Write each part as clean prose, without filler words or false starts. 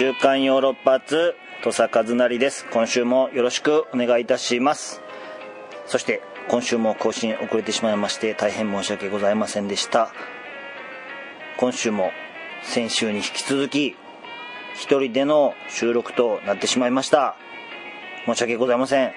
週刊ヨーロッパ通土佐和成です。今週もよろしくお願いいたします。そして今週も更新遅れてしまいまして大変申し訳ございませんでした。今週も先週に引き続き一人での収録となってしまいました。申し訳ございません。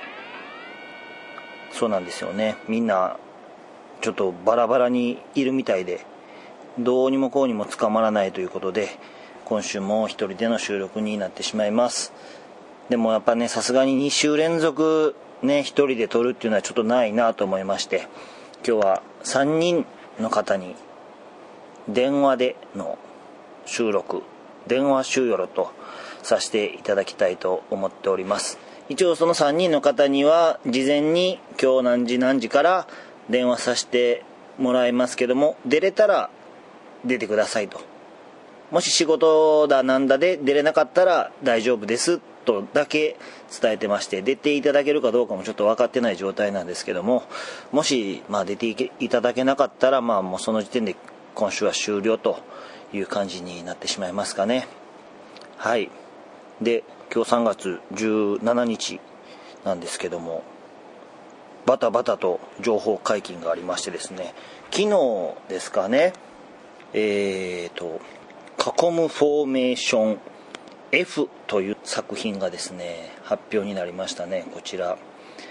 そうなんですよね、みんなちょっとバラバラにいるみたいでどうにもこうにも捕まらないということで今週も一人での収録になってしまいます。でもやっぱね、さすがに2週連続ね一人で撮るっていうのはちょっとないなと思いまして、今日は3人の方に電話での収録、電話収録とさせていただきたいと思っております。一応その3人の方には事前に今日何時何時から電話させてもらいますけども、出れたら出てくださいと、もし仕事だなんだで出れなかったら大丈夫ですとだけ伝えてまして、出ていただけるかどうかもちょっと分かってない状態なんですけども、もし出ていただけなかったらもうその時点で今週は終了という感じになってしまいますかね。はい。で、今日3月17日なんですけども、バタバタと情報解禁がありましてですね、昨日ですかね、カコムフォーメーション F という作品がですね発表になりましたね。こちら、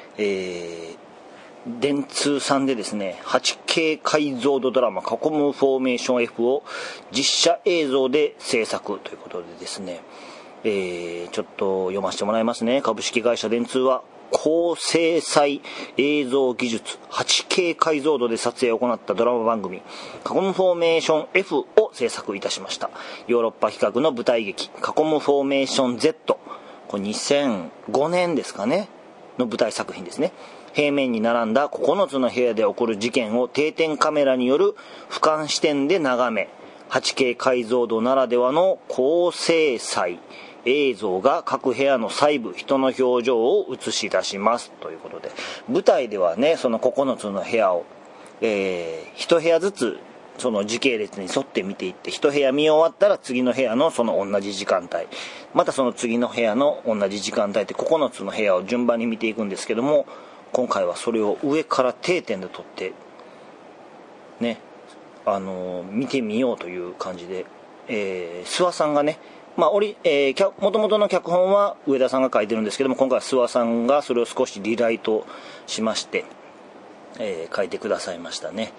電通さんでですね 8K 解像度ドラマカコムフォーメーション F を実写映像で制作ということでですね、ちょっと読ませてもらいますね。株式会社電通は高精細映像技術 8K 解像度で撮影を行ったドラマ番組カコムフォーメーション F を制作いたしました。ヨーロッパ企画の舞台劇カコムフォーメーション Z、 これ2005年ですかねの舞台作品ですね。平面に並んだ9つの部屋で起こる事件を定点カメラによる俯瞰視点で眺め、 8K 解像度ならではの高精細映像が各部屋の細部、人の表情を映し出しますということで、舞台ではねその9つの部屋を、1部屋ずつその時系列に沿って見ていって、1部屋見終わったら次の部屋のその同じ時間帯、またその次の部屋の同じ時間帯って9つの部屋を順番に見ていくんですけども、今回はそれを上から定点で撮ってね、見てみようという感じで、諏訪さんがねもともとの脚本は上田さんが書いてるんですけども、今回は諏訪さんがそれを少しリライトしまして、書いてくださいましたね。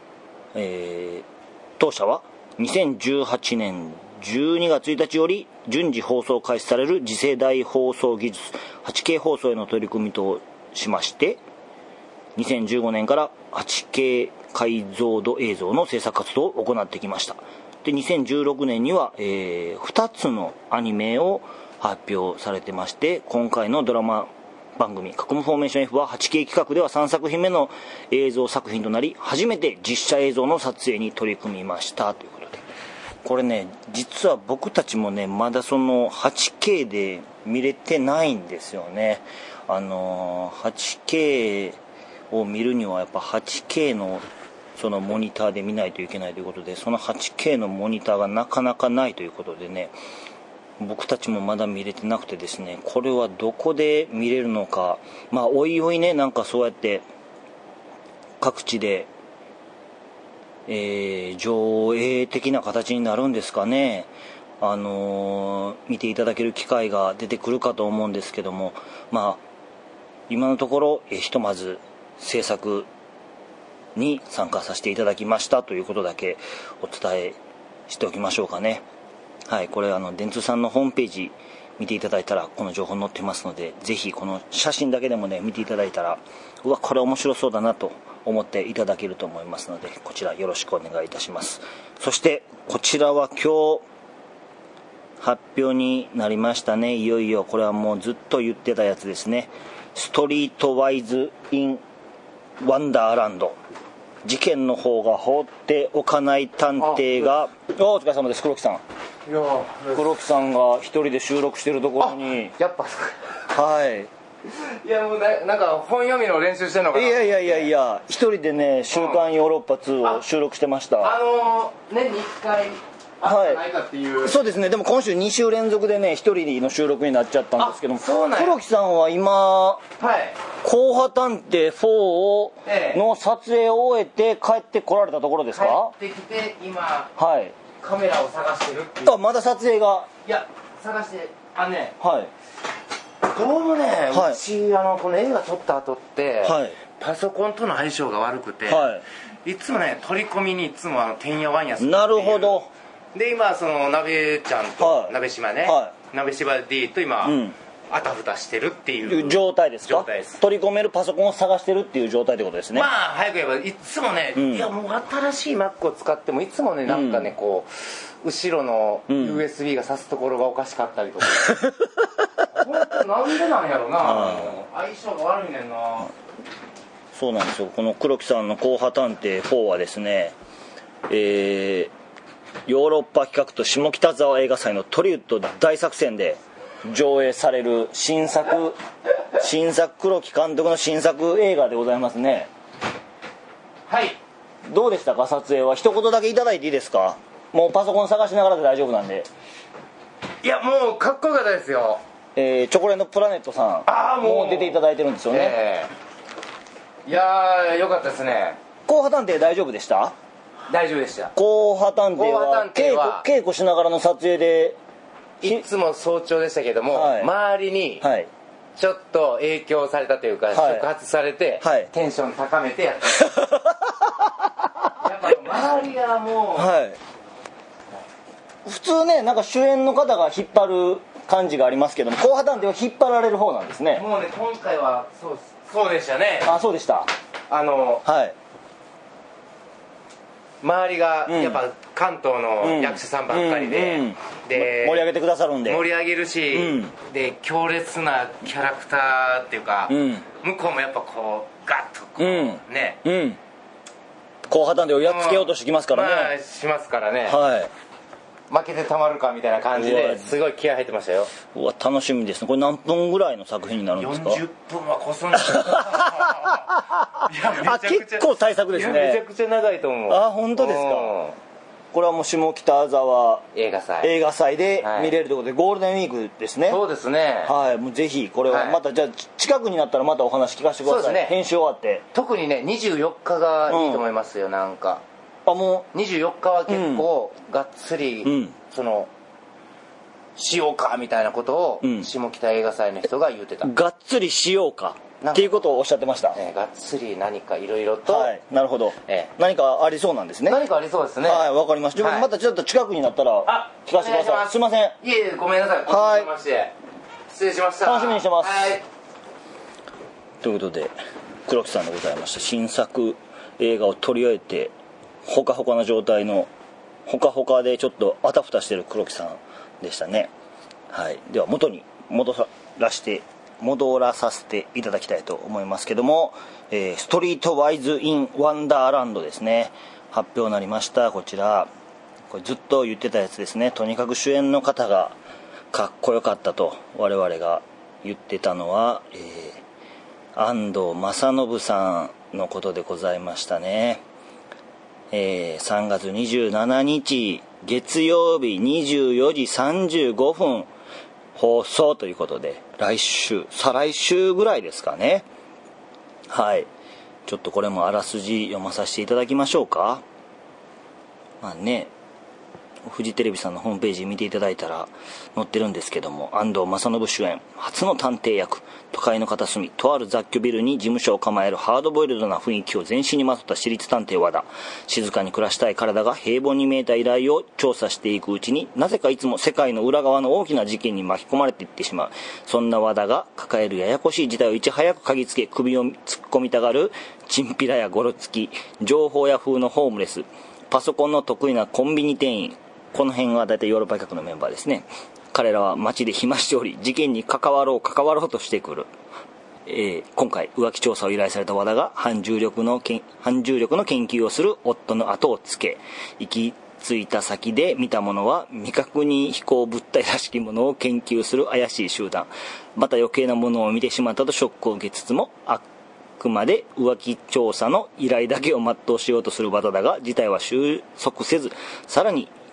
当社は2018年12月1日より順次放送開始される次世代放送技術 8K 放送への取り組みとしまして、2015年から 8K 解像度映像の制作活動を行ってきました。で2016年には、2つのアニメを発表されてまして、今回のドラマ番組カコムフォーメーション F は 8K 企画では3作品目の映像作品となり、初めて実写映像の撮影に取り組みましたということで、これね実は僕たちもねまだその 8K で見れてないんですよね。8K を見るにはやっぱ 8K のそのモニターで見ないといけないということで、その 8K のモニターがなかなかないということでね、僕たちもまだ見れてなくてですね、これはどこで見れるのか、おいおいねなんかそうやって各地で、上映的な形になるんですかね。見ていただける機会が出てくるかと思うんですけども、今のところ、ひとまず制作に参加させていただきましたということだけお伝えしておきましょうかね。はい、これ電通さんのホームページ見ていただいたらこの情報載ってますので、ぜひこの写真だけでもね見ていただいたら、うわこれ面白そうだなと思っていただけると思いますので、こちらよろしくお願いいたします。そしてこちらは今日発表になりましたね。いよいよこれはもうずっと言ってたやつですね。ストリートワイズ・イン・ワンダーランド、事件の方が放っておかない探偵が、お疲れ様です。黒木さん、黒木さんが一人で収録してるところに、 やっぱはい、 いやもうなんか本読みの練習してんのかな。 いや一人でね週刊ヨーロッパ2を収録してました。 年に1回あったないかっていう、 そうですね。でも今週2週連続でね一人の収録になっちゃったんですけども、 そうなんや黒木さんは今硬派探偵4をの撮影を終えて帰ってこられたところですか？ 帰ってきて今、 はい、 カメラを探してるっていう。 あ、まだ撮影が、 いや探してね、 はい、 どうもね、 はい、 うちこの映画撮った後って、はい、パソコンとの相性が悪くて、はい、いつもね取り込みにいつもてんやわんやする。なるほど。で今その鍋ちゃんと、はい、鍋島ね、はい、鍋島 D と今、あたふたしてるっていう状態ですか？ 状態です。 取り込めるパソコンを探してるっていう状態ってことですね。 まあ早く言えばいつもね、いやもう新しい Mac を使ってもいつもねなんかね、こう後ろの USB が挿すところがおかしかったりとか、本当なんでなんやろな、相性が悪いねんな。 そうなんですよ。この黒木さんの硬派探偵4はですね、ヨーロッパ企画と下北沢映画祭のトリウッド大作戦で上映される新作黒木監督の新作映画でございますね。 はい。 どうでしたか、撮影は？一言だけいただいていいですか？もうパソコン探しながらで大丈夫なんで。 いやもうかっこよかったですよ。 チョコレートプラネットさんもう出ていただいてるんですよね。 いやーよかったですね。 硬派探偵大丈夫でした？ 大丈夫でした。 硬派探偵は稽古しながらの撮影でいつも早朝でしたけども、はい、周りにちょっと影響されたというか、はい、触発されて、はい、テンション高めてやったやっぱ周りがもう、はい、 普通ねなんか主演の方が引っ張る感じがありますけども、硬派探偵は引っ張られる方なんですね。 もうね今回はそうでしたね。 あ、そうでした。 はい、周りがやっぱ関東の役者さんばっかりで、 で盛り上げてくださるんで盛り上げるし、で強烈なキャラクターっていうか、向こうもやっぱこうガッとこう、ね、 硬派探偵をやっつけようとしてきますからね。 まあしますからね。 はい。 負けてたまるかみたいな感じですごい気合入ってましたよ。 うわ楽しみですね。これ何分ぐらいの作品になるんですか ？40分はこそんであ、結構大作ですね。 めちゃくちゃ長いと思う。 あ、本当ですか？これはもう下北沢映画祭で見れるということで、ゴールデンウィークですね。 そうですね。 はい、もうぜひこれはまた、じゃあ近くになったらまたお話聞かせてください。そうですね。編集終わって。 特にね24日がいいと思いますよ。なんかもう 24日は結構がっつり、そのしようかみたいなことを下北映画祭の人が言ってた。 がっつりしようかっていうことをおっしゃってました。 がっつり何かいろいろと、 はい、なるほど、何かありそうなんですね。 何かありそうですね。 はい、わかりました。またちょっと近くになったら聞かせてください。すいません。 いえごめんなさい。はい、失礼しました。 楽しみにしてます。 はい、 ということで黒木さんでございました。新作映画を撮り終えてほかほかな状態のほかほかでちょっとあたふたしてる黒木さんでしたね。はい、では元に戻らさせていただきたいと思いますけども、ストリートワイズ・イン・ワンダーランドですね、発表になりました。こちらこれずっと言ってたやつですね。とにかく主演の方がかっこよかったと我々が言ってたのは、安藤正信さんのことでございましたね。3月27日月曜日24時35分放送ということで、再来週ぐらいですかね。はい、ちょっとこれもあらすじ読まさせていただきましょうか。まあね、フジテレビさんのホームページ見ていただいたら載ってるんですけども、安藤正信主演初の探偵役、都会の片隅とある雑居ビルに事務所を構えるハードボイルドな雰囲気を全身にまとった私立探偵和田。静かに暮らしたい体が平凡に見えた依頼を調査していくうちに、なぜかいつも世界の裏側の大きな事件に巻き込まれていってしまう。そんな和田が抱えるややこしい事態をいち早く嗅ぎつけ首を突っ込みたがるチンピラやゴロつき、情報屋風のホームレス、パソコンの得意なコンビニ店員、この辺は大体ヨーロッパ企画のメンバーですね。彼らは街で暇しており、事件に関わろうとしてくる。今回浮気調査を依頼された和田が反重力の研究をする夫の後をつけ、行き着いた先で見たものは未確認飛行物体らしきものを研究する怪しい集団。また余計なものを見てしまったとショックを受けつつも、あくまで浮気調査の依頼だけを全うしようとする和田だが、事態は収束せず、さらに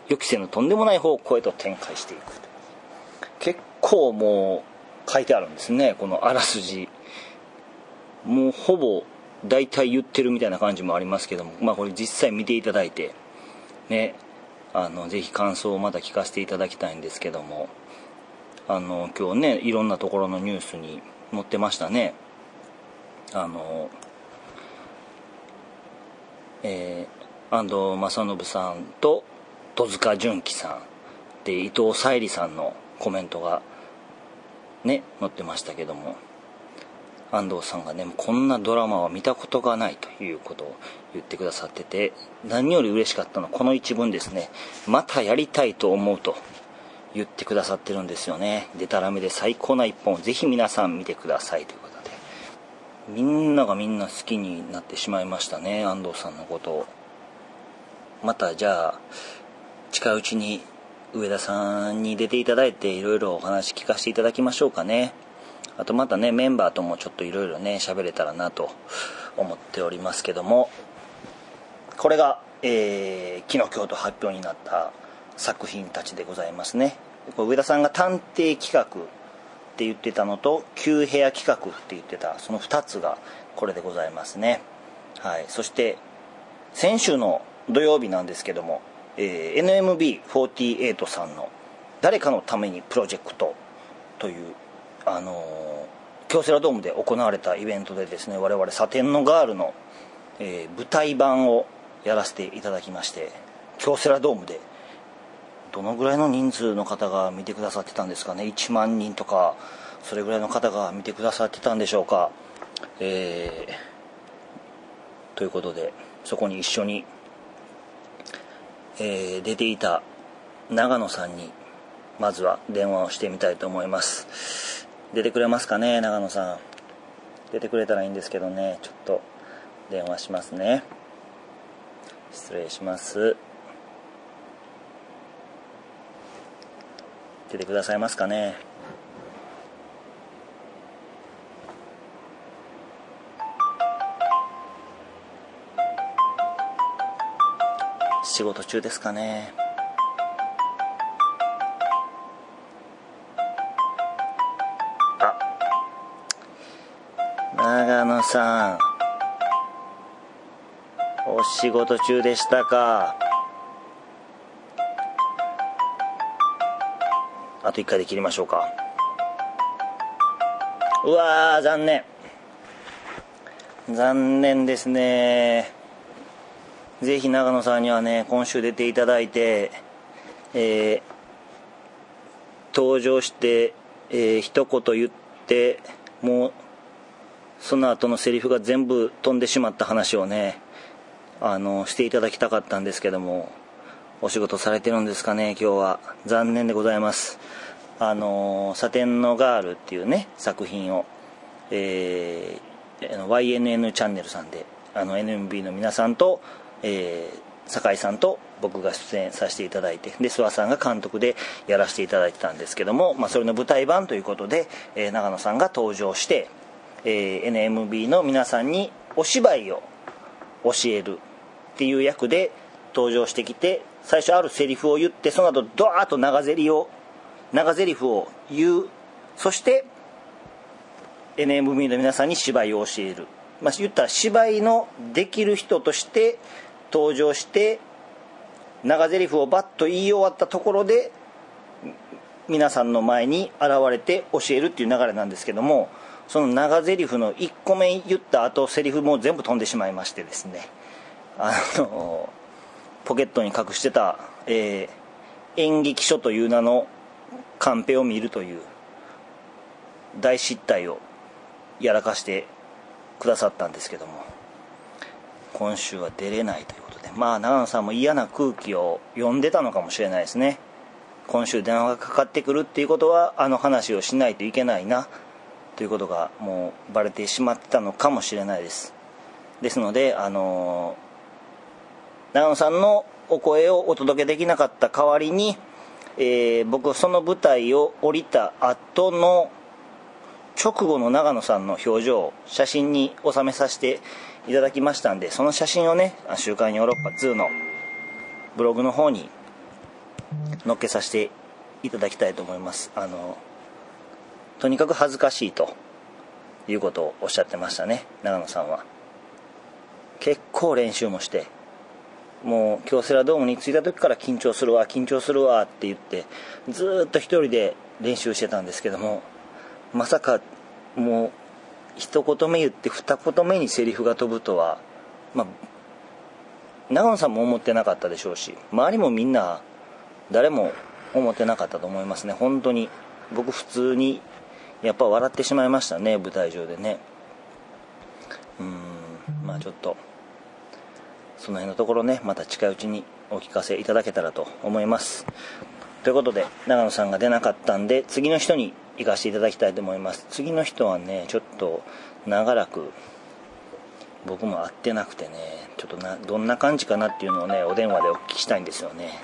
予期せぬとんでもない方向へと展開していく。結構もう書いてあるんですね、このあらすじ。もうほぼ大体言ってるみたいな感じもありますけども、これ実際見ていただいてね、ぜひ感想をまた聞かせていただきたいんですけども、今日ね、いろんなところのニュースに載ってましたね。安藤正信さんと戸塚純喜さんで伊藤沙莉さんのコメントがね載ってましたけども、安藤さんがね、こんなドラマは見たことがないということを言ってくださってて、何より嬉しかったのはこの一文ですね。またやりたいと思うと言ってくださってるんですよね。デタラメで最高な一本をぜひ皆さん見てくださいということで、みんながみんな好きになってしまいましたね、安藤さんのことを。またじゃあ近いうちに上田さんに出ていただいていろいろお話聞かせていただきましょうかね。あとまたね、メンバーともちょっといろいろね喋れたらなと思っておりますけども、これが、昨日今日と発表になった作品たちでございますね。これ上田さんが探偵企画って言ってたのと旧部屋企画って言ってたその2つがこれでございますね。はい。そして先週の土曜日なんですけども、NMB48 さんの誰かのためにプロジェクトという京セラドームで行われたイベントでですね、我々サテンのガールの、舞台版をやらせていただきまして、京セラドームでどのぐらいの人数の方が見てくださってたんですかね。1万人とかそれぐらいの方が見てくださってたんでしょうか。ということでそこに一緒に出ていた長野さんにまずは電話をしてみたいと思います。出てくれますかね、長野さん。出てくれたらいいんですけどね。ちょっと電話しますね。失礼します。出てくださいますかね。仕事中ですかね。長野さん、お仕事中でしたか。あと1回で切りましょうか。うわー、残念ですね。ぜひ長野さんにはね、今週出ていただいて、登場して、一言言ってもうその後のセリフが全部飛んでしまった話をねしていただきたかったんですけども、お仕事されてるんですかね、今日は。残念でございます。サテンのガールっていうね作品を、YNN チャンネルさんでNMB の皆さんと、酒井さんと僕が出演させていただいて、で諏訪さんが監督でやらせていただいてたんですけども、それの舞台版ということで、長野さんが登場して、NMB の皆さんにお芝居を教えるっていう役で登場してきて、最初あるセリフを言って、その後ドワーッと長ゼリフを言う。そして NMB の皆さんに芝居を教える。言ったら芝居のできる人として登場して、長ゼリフをバッと言い終わったところで皆さんの前に現れて教えるっていう流れなんですけども、その長ゼリフの1個目言った後セリフも全部飛んでしまいましてですね、ポケットに隠してた、演劇書という名のカンペを見るという大失態をやらかしてくださったんですけども、今週は出れないということで、長野さんも嫌な空気を読んでたのかもしれないですね。今週電話がかかってくるっていうことは話をしないといけないなということがもうバレてしまってたのかもしれないです。ですので長野さんのお声をお届けできなかった代わりに、僕その舞台を降りた後の直後の長野さんの表情を写真に収めさせていただきましたんで、その写真をね、週刊ヨーロッパ2のブログの方に乗っけさせていただきたいと思います。とにかく恥ずかしいということをおっしゃってましたね、長野さんは。結構練習もして、もう京セラドームに着いた時から緊張するわって言ってずっと一人で練習してたんですけども、まさかもう一言目言って二言目にセリフが飛ぶとは、長野さんも思ってなかったでしょうし、周りもみんな誰も思ってなかったと思いますね。本当に僕普通にやっぱ笑ってしまいましたね、舞台上でね。ちょっとその辺のところね、また近いうちにお聞かせいただけたらと思います。ということで長野さんが出なかったんで、次の人に行かせていただきたいと思います。次の人はね、ちょっと長らく僕も会ってなくてね、ちょっとどんな感じかなっていうのをね、お電話でお聞きしたいんですよね。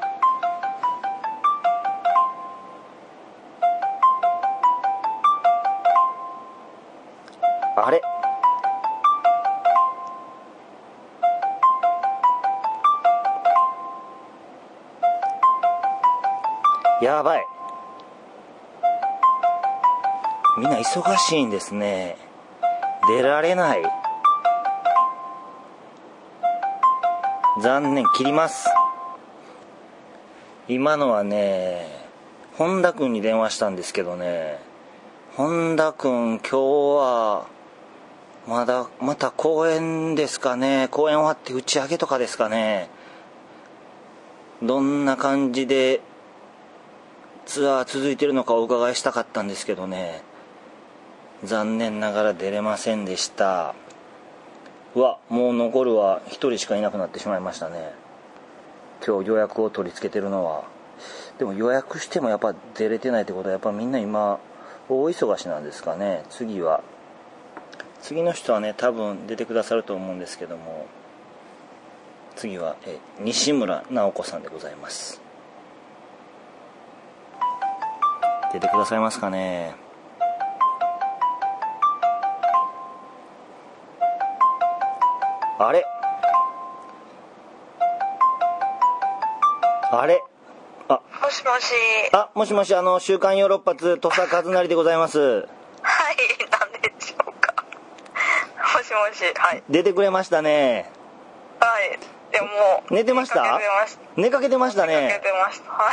あれ、やばい、みんな忙しいんですね。出られない。残念、切ります。今のはね、本田くんに電話したんですけどね、本田くん今日はまた公演ですかね。公演終わって打ち上げとかですかね。どんな感じでツアー続いてるのかお伺いしたかったんですけどね、残念ながら出れませんでした。もう残るは1人しかいなくなってしまいましたね。今日予約を取り付けてるのは。でも予約してもやっぱ出れてないってことは、やっぱみんな今大忙しなんですかね。次の人はね、多分出てくださると思うんですけども、次は西村直子さんでございます。出てくださいますかね。あれもしもし。 もしもし、週刊ヨーロッパツ土佐和成でございます。 はい、何でしょうか。もしもし、はい。 出てくれましたね。 はい。でも寝てました？寝かけてましたね。 寝かけてました。はい。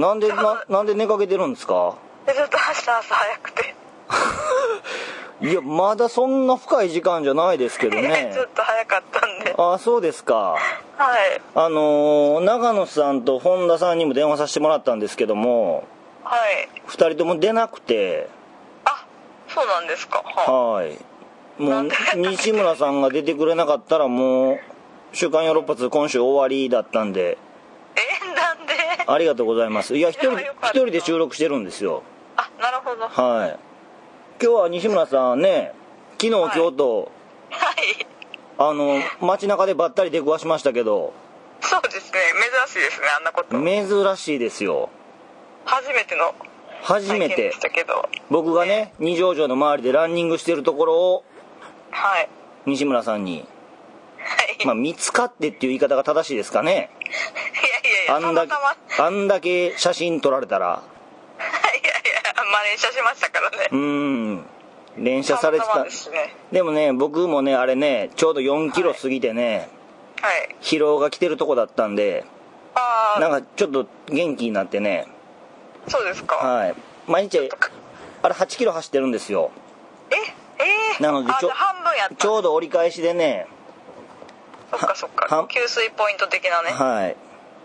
なんで寝かけてるんですか？ ちょっと明日朝早くて。 いや、まだそんな深い時間じゃないですけどね。 ちょっと早かったんで。 そうですか。 はい。 長野さんと本田さんにも電話させてもらったんですけども、 はい。 2人とも出なくて。 そうなんですか。 はい。もう西村さんが出てくれなかったら、もう週刊ヨーロッパ2今週終わりだったんで。 なんで？ ありがとうございます。いや、一人で収録してるんですよ。 なるほど。 はい。今日は西村さんね、昨日、今日と、 はい、 街中でばったり出くわしましたけど。 そうですね、珍しいですね、あんなこと。 珍しいですよ。 初めてでしたけど、 僕がね、二条城の周りでランニングしてるところを、 はい、 西村さんに、 はい、 見つかってっていう言い方が正しいですかね。 いやあんだけ写真撮られたら。 連写しましたからね。 連写されてた。でもね、僕もね、あれね、ちょうど4キロ過ぎてね、 はい、 疲労が来てるとこだったんで、なんかちょっと元気になってね。 そうですか。 はい。毎日あれ8キロ走ってるんですよ。なので半分やった。 ちょうど折り返しでね。 そっか。給水ポイント的なね。 はい。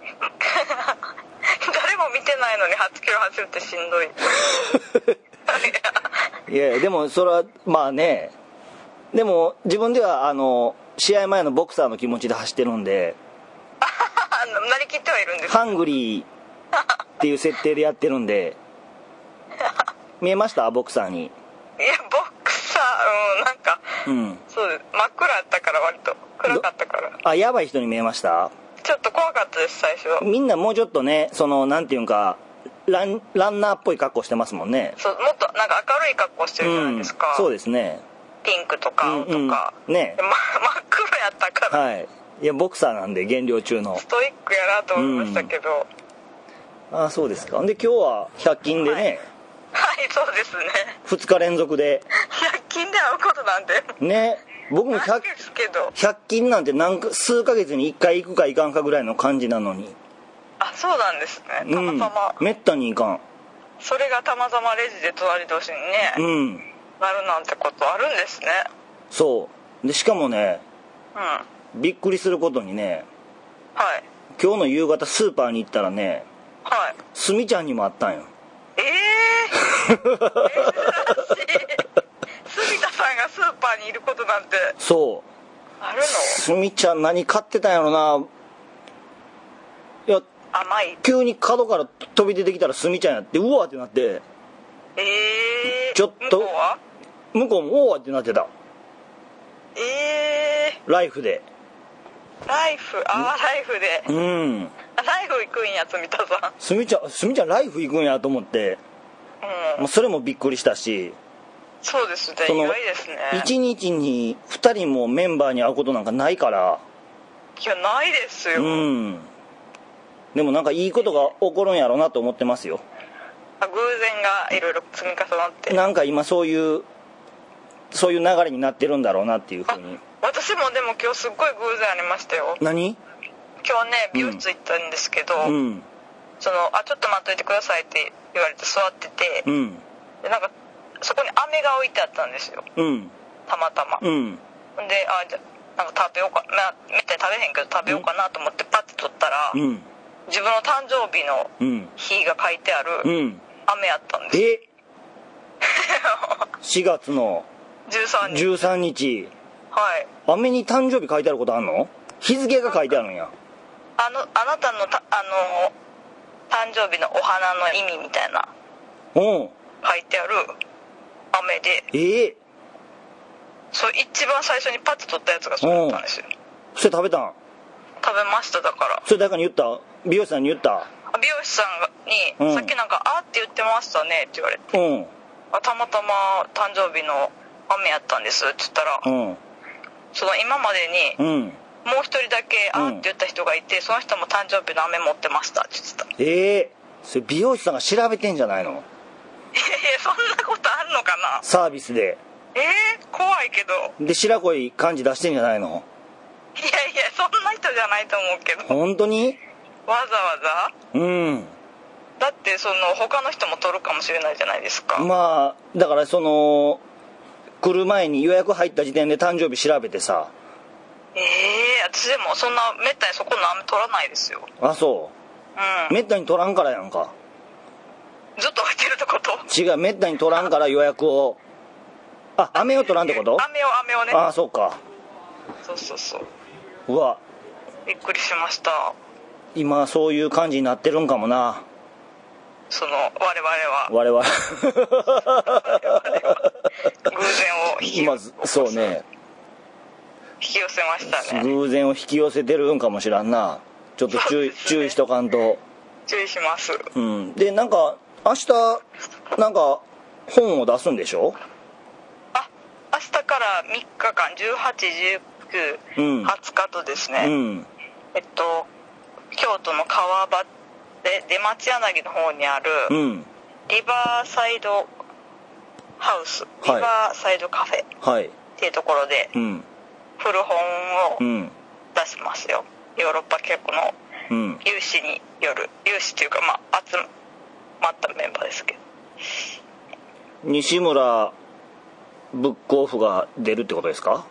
誰も見てないのに8キロ走るってしんどい。 いやでもそれはまあね、でも自分では試合前のボクサーの気持ちで走ってるんで。 なりきってはいるんですか？ ハングリーっていう設定でやってるんで。見えました？ボクサーに。 いや、ボクサー、なんか、そうです。真っ暗やったから、割と暗かったから。 やばい人に見えました？ ちょっと怖かったです、最初。 みんなもうちょっとね、なんていうんか、ランナーっぽい格好してますもんね。 そう、もっとなんか明るい格好してるじゃないですか。 そうですね。 ピンクとか青とか。 ね。 真っ黒やったから。 はい。 いやボクサーなんで減量中のストイックやなと思いましたけど、 ああそうですか。で今日は100均でね、 はい、そうですね、 2日連続で 100均で会うことなんてね、僕も 100均なんて数ヶ月に1回行くか行かんかぐらいの感じなのに。 あ、そうなんですね。たまたま、 めったに行かん。 それがたまたまレジで隣同士にね、なるなんてことあるんですね。 そうで、しかもね、びっくりすることにね、 はい、 今日の夕方スーパーに行ったらね、 はい、 すみちゃんにもあったんよ。 珍しい。住田さんがスーパーにいることなんて。 そうあるの。 すみちゃん何買ってたんやろな。いや、 甘い。 急に角から飛び出てきたらすみちゃんやって、うわーってなって、ちょっと向こうもおわってなってた。ライフで。ライフで。ライフ行くんや、住田さん。すみちゃんライフ行くんやと思って、それもびっくりしたし。 そうですね、意外ですね。 1日に2人もメンバーに会うことなんかないから。 いや、ないですよ。 でもなんかいいことが起こるんやろうなと思ってますよ。 偶然がいろいろ積み重なって、 なんか今そういう流れになってるんだろうなっていうふうに。 私もでも今日すっごい偶然ありましたよ。 何？ 今日ね、美容室行ったんですけど、ちょっと待っといてくださいって言われて座ってて、でなんかそこに飴が置いてあったんですよ、たまたま。で、じゃなんか食べようかな、めったに食べへんけど食べようかなと思ってパッて取ったら、自分の誕生日の日が書いてある飴やったんです。4 月の13日。 はい。 飴に誕生日書いてあることあんの？日付が書いてあるんや。 あなたの誕生日のお花の意味みたいな書いてある飴で、そう一番最初にパッと取ったやつがそうだったんですよ。 それ食べたん？ 食べました。だからそれ誰かに言った？美容師さんに言った？ 美容師さんに、さっきなんか「あ」って言ってましたねって言われて、たまたま誕生日の飴やったんですって言ったら、その今までに、もう一人だけ「あ」って言った人がいて、その人も誕生日の飴持ってましたって言ってた。 それ美容師さんが調べてんじゃないの？ いやそんなことあんのかな。 サービスで。 怖いけど。 で白濃い感じ出してんじゃないの？ いやそんな人じゃないと思うけど。 本当に？ わざわざ？だって他の人も取るかもしれないじゃないですか。 まあだから来る前に予約入った時点で誕生日調べてさ。 私でもそんなめったにそこの飴取らないですよ。 あ、そう。めったに取らんからやんか。 ずっと置いてるってこと？ 違う、めったに取らんから予約を。飴を取らんってこと？ 飴をね。 あ、そうか。 そう。 うわ、 びっくりしました。 今そういう感じになってるんかもな。我々は偶然をそうね、 引き寄せましたね。 偶然を引き寄せてるんかもしらんな。ちょっと注意しとかんと。 注意します。 でなんか明日なんか本を出すんでしょ？ 明日から3日間18、19、20日とですね、京都の川場で出町柳の方にあるリバーサイドハウス、リバーサイドカフェっていうところで古本を出しますよ。ヨーロッパ結構の有志による、有志っていうか集まったメンバーですけど、 西村ブックオフが出るってことですか？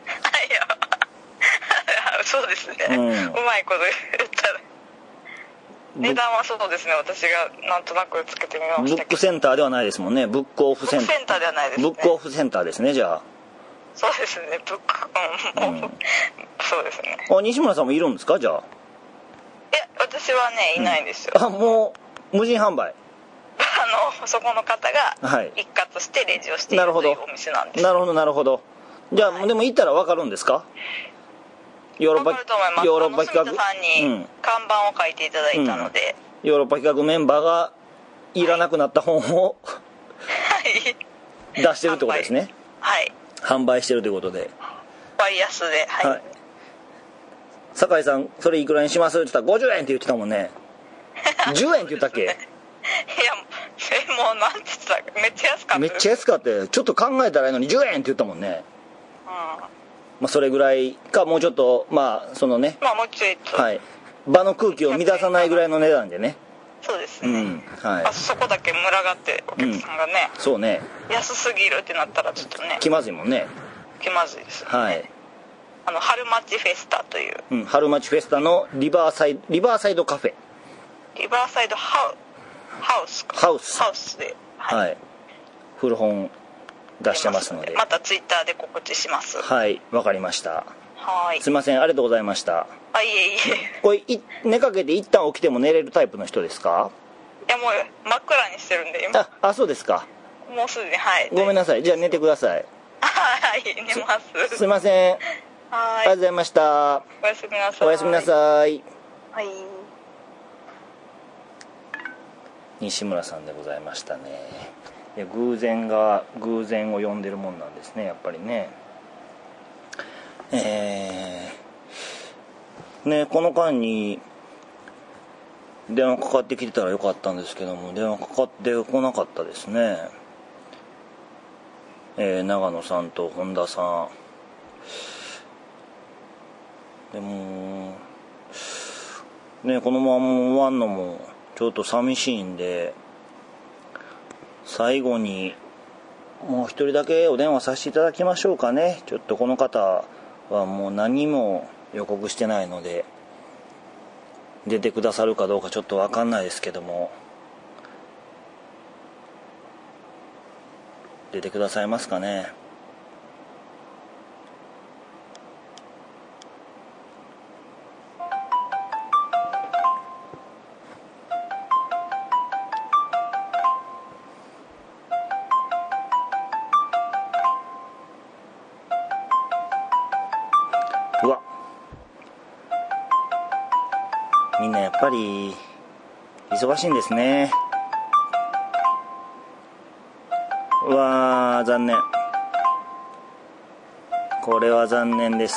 そうですね、うまいこと言ったら値段はそうですね、私がなんとなくつけてみましたけど。 ブックセンターではないですもんね。ブックオフセンター。 ブックセンターではないですね。 ブックオフセンターですね、じゃあ。 そうですね、そうですね。 西村さんもいるんですか、じゃあ。 私はね、いないんですよ。 もう無人販売。 そこの方が一括してレジをしているというお店なんです。 なるほど。じゃあ、でも行ったら分かるんですか？ 分かると思います。ヨーロッパ企画さんに看板を書いていただいたので、 ヨーロッパ企画メンバーがいらなくなった本を出してるってことですね。販売してるということで、 割安で、 酒井さんそれいくらにしますって言ったら50円って言ってたもんね。10円って言ったっけ？いやもうなんて言ってた？めっちゃ安かった。 めっちゃ安かった。ちょっと考えたらいいのに10円って言ったもんね。まあそれぐらいか、もうちょっとまあそのね、 まあもうちょいと、 はい、場の空気を乱さないぐらいの値段でね。 そうですね、 はい、 そこだけ群がってお客さんがね、 そうね、 安すぎるってなったらちょっとね気まずいもんね。 気まずいですよね。 はい、 春町フェスタという、 春町フェスタのリバーサイドカフェ、 リバーサイドハウスで、 はい、古本出してますので、 またツイッターで告知します。 はい、わかりました。 はい、 すいません、ありがとうございました。 いえいえ。 これ寝かけて一旦起きても寝れるタイプの人ですか？ いやもう真っ暗にしてるんで今。 そうですか。 もうすでに、はい、 ごめんなさい、じゃあ寝てください。 はい、寝ます。 すいません。 はい、 ありがとうございました。 おやすみなさい。 おやすみなさい。 はい、 西村さんでございましたね。いや、偶然を呼んでるもんなんですね、やっぱりね。ね、この間に電話かかってきてたらよかったんですけども、電話かかってこなかったですね。長野さんと本田さんでもね、このまま終わんのもちょっと寂しいんで、最後にもう一人だけお電話させていただきましょうかね。ちょっとこの方はもう何も予告してないので、出てくださるかどうかちょっと分かんないですけども、出てくださいますかね。うわ、みんなやっぱり忙しいんですね。うわー、残念。これは残念です。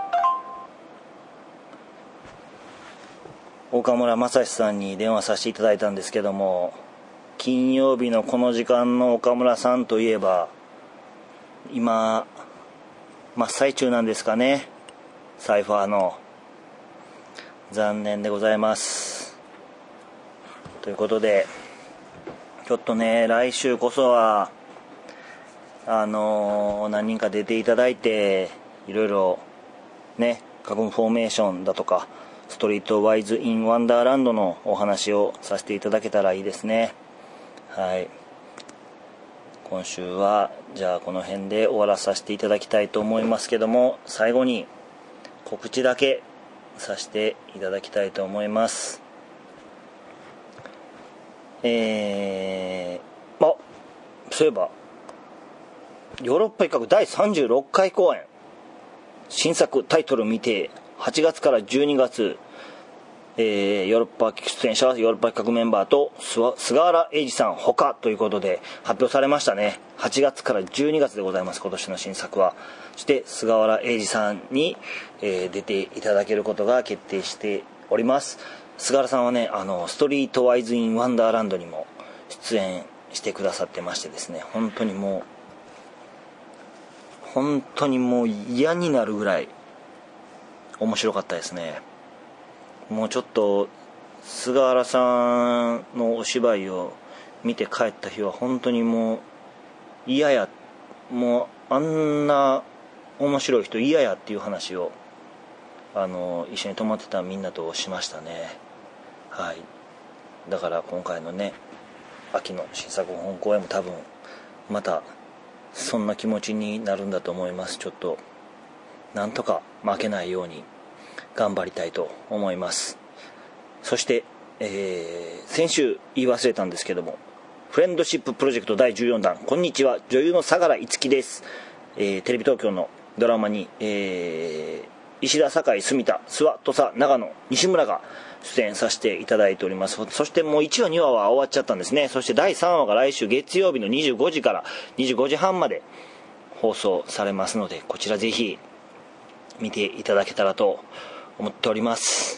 岡村正史さんに電話させていただいたんですけども、金曜日のこの時間の岡村さんといえば今真っ最中なんですかね、サイファーの。残念でございます。ということでちょっとね、来週こそは何人か出ていただいて、いろいろね、カゴンフォーメーションだとかストリートワイズインワンダーランドのお話をさせていただけたらいいですね。はい、今週はじゃあこの辺で終わらさせていただきたいと思いますけども、最後に告知だけさせていただきたいと思います。そういえばヨーロッパ企画第36回公演、新作タイトル未定、8月から12月、ヨーロッパ出演者はヨーロッパ企画メンバーと菅原英二さん他ということで発表されましたね。8月から12月でございます、今年の新作は。そして菅原英二さんに、出ていただけることが決定しております。菅原さんはね、ストリートワイズインワンダーランドにも出演してくださってましてですね、本当にもう嫌になるぐらい面白かったですね。もうちょっと菅原さんのお芝居を見て帰った日は本当にもう嫌や、もうあんな面白い人嫌やっていう話を一緒に泊まってたみんなとしましたね。はい、だから今回のね、秋の新作本公演も多分またそんな気持ちになるんだと思います。ちょっとなんとか負けないように頑張りたいと思います。そして、先週言い忘れたんですけども、フレンドシッププロジェクト第14弾、こんにちは、女優の相良樹です。テレビ東京のドラマに、石田、酒井、住田、諏訪、土佐、長野、西村が出演させていただいております。そしてもう1話2話は終わっちゃったんですね。そして第3話が来週月曜日の25時から25時半まで放送されますので、こちらぜひ見ていただけたらと思っております。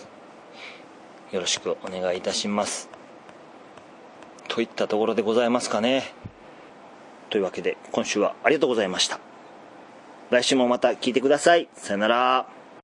よろしくお願いいたします。といったところでございますかね。というわけで今週はありがとうございました。来週もまた聞いてください。さよなら。